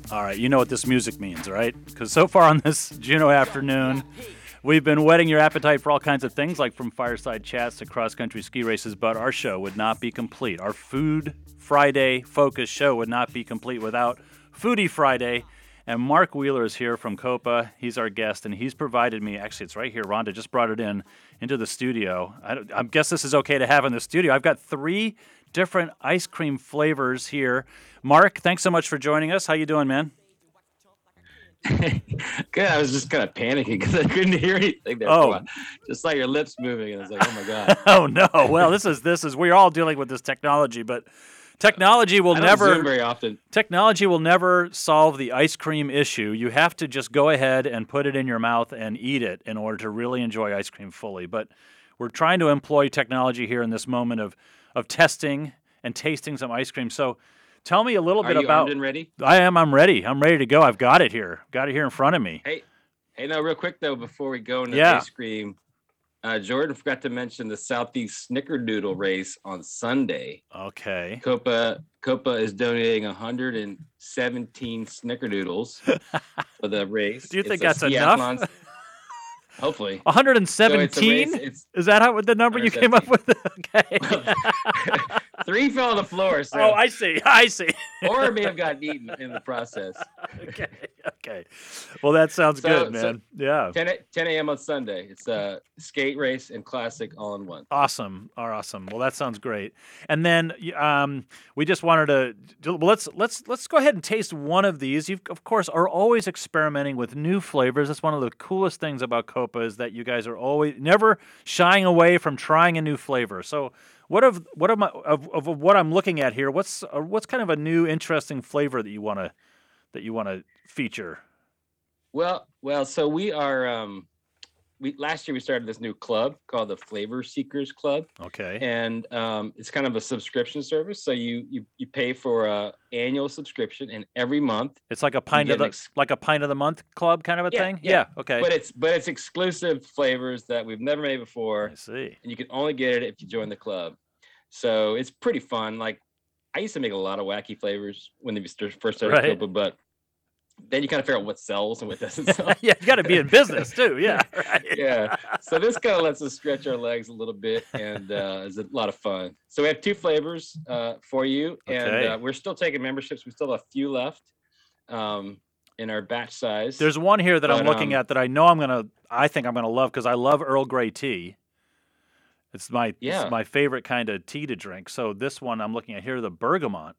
All right, you know what this music means, right? Because so far on this Juneau afternoon, we've been whetting your appetite for all kinds of things, like from fireside chats to cross-country ski races, but our show would not be complete. Our Food Friday focused show would not be complete without Foodie Friday. And Mark Wheeler is here from Copa. He's our guest, and he's provided me, actually, it's right here. Rhonda just brought it into the studio. I guess this is okay to have in the studio. I've got 3 different ice cream flavors here. Mark, thanks so much for joining us. How you doing, man? Good. I was just kind of panicking because I couldn't hear anything there. Oh, just like your lips moving, and I was like, "Oh my god!" Oh no. Well, this is we're all dealing with this technology, but technology will I don't never Zoom very often. Technology will never solve the ice cream issue. You have to just go ahead and put it in your mouth and eat it in order to really enjoy ice cream fully. But we're trying to employ technology here in this moment of testing and tasting some ice cream. So tell me a little bit Are you about. armed and ready? I am. I'm ready. I'm ready to go. I've got it here. Got it here in front of me. Hey, no, real quick though, before we go into Yeah. ice cream, Jordan forgot to mention the Southeast Snickerdoodle race on Sunday. Okay. Copa is donating 117 Snickerdoodles for the race. Do you think It's that's a enough? skiathlon- Hopefully. 117? It's Is that the number you came up with? Okay. 3 fell on the floor. So. Oh, I see. Or may have gotten eaten in the process. Okay. Well, that sounds good, man. So Yeah. 10 a.m. on Sunday. It's a skate race and classic all in one. Awesome. Well, that sounds great. And then we just wanted to let's go ahead and taste one of these. You, of course, are always experimenting with new flavors. That's one of the coolest things about Copa is that you guys are always never shying away from trying a new flavor. So, what what I'm looking at here? What's kind of a new interesting flavor that you want to feature? Well. So we are. Last year we started this new club called the Flavor Seekers Club. Okay. And it's kind of a subscription service. So you pay for a annual subscription, and every month it's like a pint of the month club kind of a thing. Yeah. Okay. But it's exclusive flavors that we've never made before. I see. And you can only get it if you join the club. So it's pretty fun. Like I used to make a lot of wacky flavors when they first started Copa, but then you kind of figure out what sells and what doesn't sell. Yeah, you got to be in business too. Yeah, right. Yeah. So this kind of lets us stretch our legs a little bit, and is a lot of fun. So we have 2 flavors for you, and we're still taking memberships. We still have a few left in our batch size. There's one here that I'm looking at that I think I'm gonna love because I love Earl Grey tea. It's my favorite kind of tea to drink. So this one I'm looking at here, the bergamot.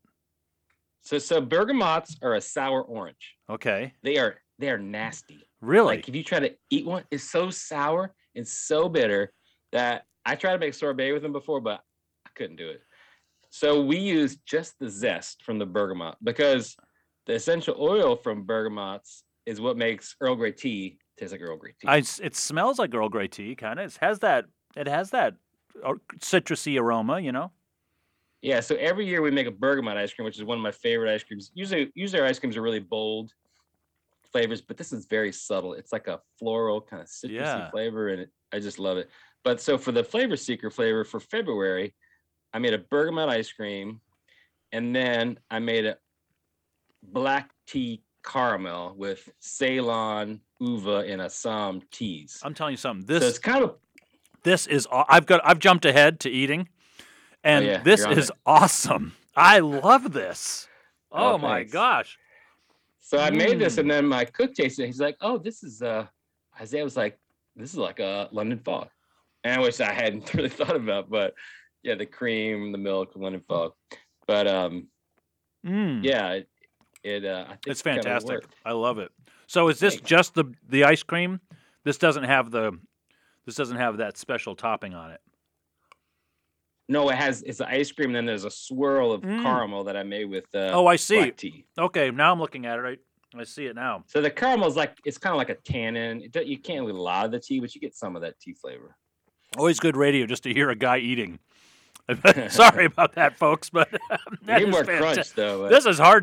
So bergamots are a sour orange. Okay. They are nasty. Really? Like if you try to eat one, it's so sour and so bitter that I tried to make sorbet with them before, but I couldn't do it. So we use just the zest from the bergamot because the essential oil from bergamots is what makes Earl Grey tea taste like Earl Grey tea. It smells like Earl Grey tea, kind of. It has that citrusy aroma, you know. Yeah, so every year we make a bergamot ice cream, which is one of my favorite ice creams. Usually our ice creams are really bold flavors, but this is very subtle. It's like a floral kind of citrusy flavor, and I just love it. But so for the Flavor Seeker flavor for February, I made a bergamot ice cream, and then I made a black tea caramel with Ceylon, Uva, and Assam teas. I'm telling you something. So it's kind of I've jumped ahead to eating. And this is awesome. I love this. Oh my gosh. So I made this, and then my cook tasted it. He's like, "Oh, this is Isaiah was like, this is like a London fog." And which I hadn't really thought about, but yeah, the cream, the milk, the London fog. But yeah, I think it's fantastic. I love it. So is this just the ice cream? This doesn't have that special topping on it. No, it's an ice cream, and then there's a swirl of caramel that I made with I see. black tea. Okay, now I'm looking at it. I see it now. So the caramel is it's kind of like a tannin. You can't really lot of the tea, but you get some of that tea flavor. Always good radio just to hear a guy eating. Sorry about that, folks, but that is more fantastic. crunch though. This is hard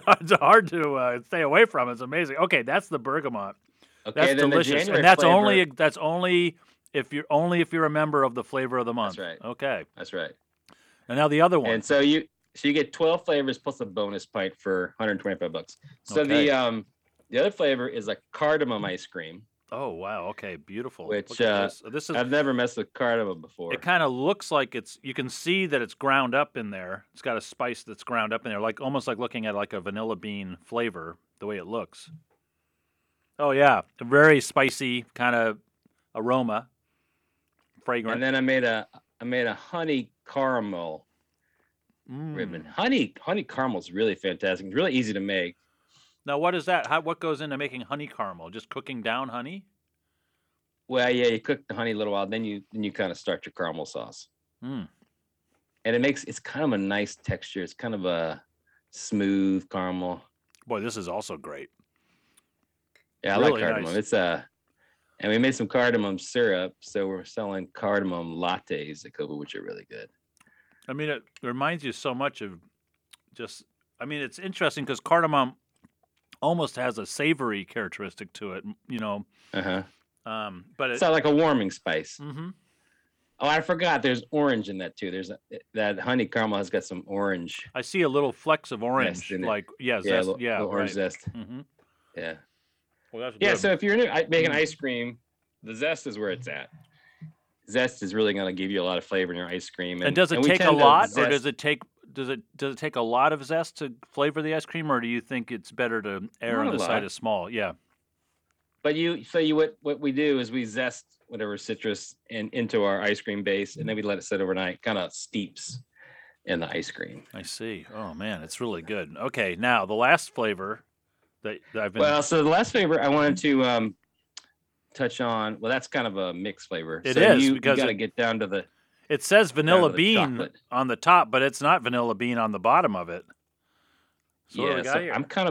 to stay away from. It's amazing. Okay, that's the bergamot. Okay, that's then delicious, the and that's flavor, only if you're a member of the flavor of the month. That's right. Okay, that's right. And now the other one. And so So you get 12 flavors plus a bonus pint for $125. So Okay. the other flavor is a cardamom ice cream. Oh wow! Okay, beautiful. Which Look at this. This is. I've never messed with cardamom before. It kind of looks like it's. You can see that it's ground up in there. It's got a spice that's ground up in there, like almost like looking at like a vanilla bean flavor. The way it looks. Oh yeah, a very spicy kind of aroma, fragrant. And then I made a honey caramel ribbon. Honey caramel is really fantastic. It's really easy to make. Now, what is that? What goes into making honey caramel? Just cooking down honey? Well, yeah, you cook the honey a little while, then you kind of start your caramel sauce. And it's kind of a nice texture. It's kind of a smooth caramel. Boy, this is also great. Yeah, I really like cardamom. Nice. And we made some cardamom syrup, so we're selling cardamom lattes at Copa, which are really good. I mean, it reminds you so much of it's interesting because cardamom almost has a savory characteristic to it, but it's not like a warming spice. Mm-hmm. Oh, I forgot. There's orange in that too. That honey caramel has got some orange. I see a little flecks of orange, zest, little orange zest. Mm-hmm. Yeah. Well, that's good. So if you're making ice cream, the zest is where it's at. Zest is really going to give you a lot of flavor in your ice cream. And does it take a lot, or does it take a lot of zest to flavor the ice cream, or do you think it's better to err on the side of small? Yeah. But what we do is we zest whatever citrus into our ice cream base, and then we let it sit overnight, kind of steeps in the ice cream. I see. Oh man, it's really good. Okay, now the last flavor that I've been. Well, so the last flavor I wanted to touch on. Well, that's kind of a mixed flavor. It is because you got to get down to the. It says vanilla bean on the top, but it's not vanilla bean on the bottom of it. So I kind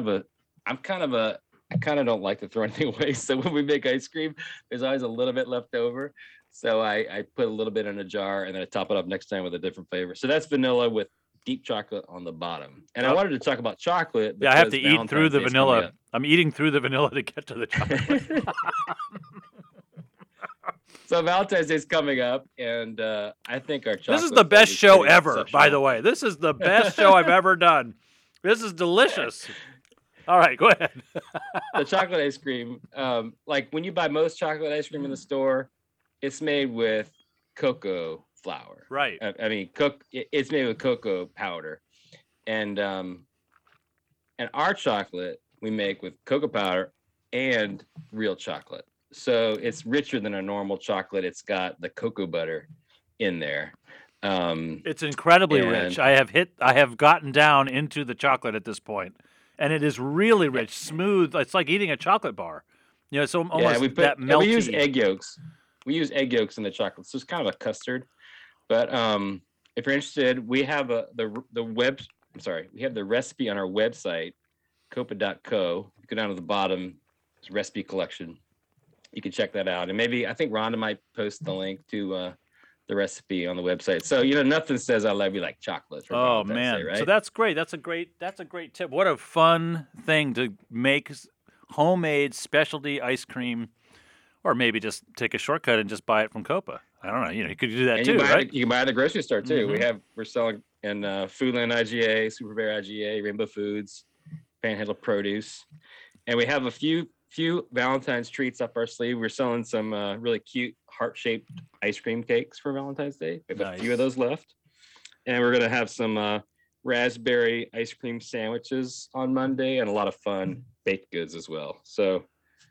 of don't like to throw anything away. So when we make ice cream, there's always a little bit left over. So I put a little bit in a jar and then I top it up next time with a different flavor. So that's vanilla with deep chocolate on the bottom. And I wanted to talk about chocolate. Yeah, I have to eat through the vanilla. I'm eating through the vanilla to get to the chocolate. So Valentine's Day is coming up, and I think our chocolate. This is the best show ever, by the way. This is the best show I've ever done. This is delicious. All right, go ahead. The chocolate ice cream, like when you buy most chocolate ice cream in the store, it's made with cocoa flour. Right. It's made with cocoa powder, and our chocolate we make with cocoa powder and real chocolate. So it's richer than a normal chocolate. It's got the cocoa butter in there. It's incredibly rich. I have gotten down into the chocolate at this point, and it is really rich, smooth. It's like eating a chocolate bar. It's almost that melty. We use egg yolks. We use egg yolks in the chocolate, so it's kind of a custard. But if you're interested, we have we have the recipe on our website, copa.co. Go down to the bottom, it's recipe collection. You can check that out, and maybe I think Rhonda might post the link to the recipe on the website. So nothing says I love you like chocolate. Oh man, right? So that's great. That's a great tip. What a fun thing to make homemade specialty ice cream, or maybe just take a shortcut and just buy it from Copa. I don't know. You could do that too, right? You can buy it at the grocery store too. Mm-hmm. We're selling in Foodland IGA, Super Bear IGA, Rainbow Foods, Panhandle Produce, and we have a few Valentine's treats up our sleeve. We're selling some really cute heart-shaped ice cream cakes for Valentine's Day. We have a few of those left. And we're going to have some raspberry ice cream sandwiches on Monday and a lot of fun baked goods as well. So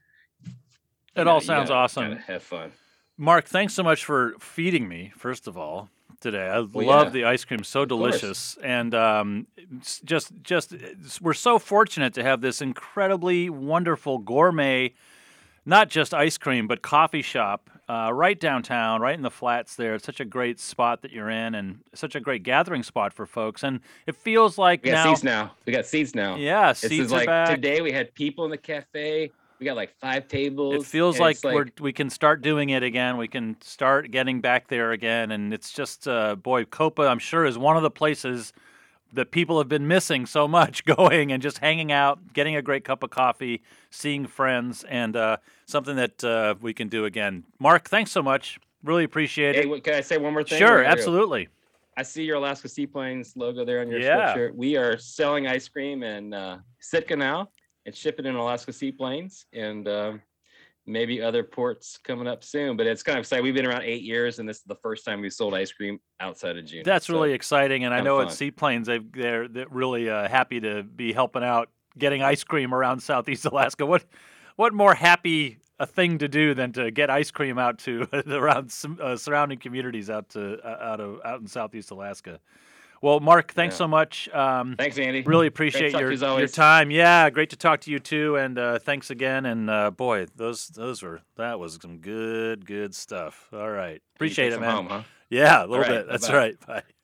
it all sounds awesome. Have fun. Mark, thanks so much for feeding me, first of all, today. I love the ice cream. So delicious. And just we're so fortunate to have this incredibly wonderful gourmet, not just ice cream, but coffee shop right downtown, right in the flats there. It's such a great spot that you're in and such a great gathering spot for folks. And it feels like we got seats now. Yeah, seats are back. Today we had people in the cafe. We got like 5 tables. It feels like we can start doing it again. We can start getting back there again. And it's just, Copa, I'm sure, is one of the places that people have been missing so much, going and just hanging out, getting a great cup of coffee, seeing friends, and something that we can do again. Mark, thanks so much. Really appreciate it. Can I say one more thing? Sure, absolutely. I see your Alaska Seaplanes logo there on your Yeah. sweatshirt. We are selling ice cream in Sitka now and shipping in Alaska Seaplanes, and maybe other ports coming up soon. But it's kind of exciting. We've been around 8 years, and this is the first time we sold ice cream outside of Juneau. That's really exciting, and I know fun. at Seaplanes they're really happy to be helping out getting ice cream around Southeast Alaska. What more happy a thing to do than to get ice cream out to around some surrounding communities out in Southeast Alaska. Well, Mark, thanks so much. Thanks, Andy. Really appreciate your time. Yeah, great to talk to you too, and thanks again. And boy, that was some good stuff. All right, appreciate it, man. Home, huh? Yeah, a little bit. That's right. Bye.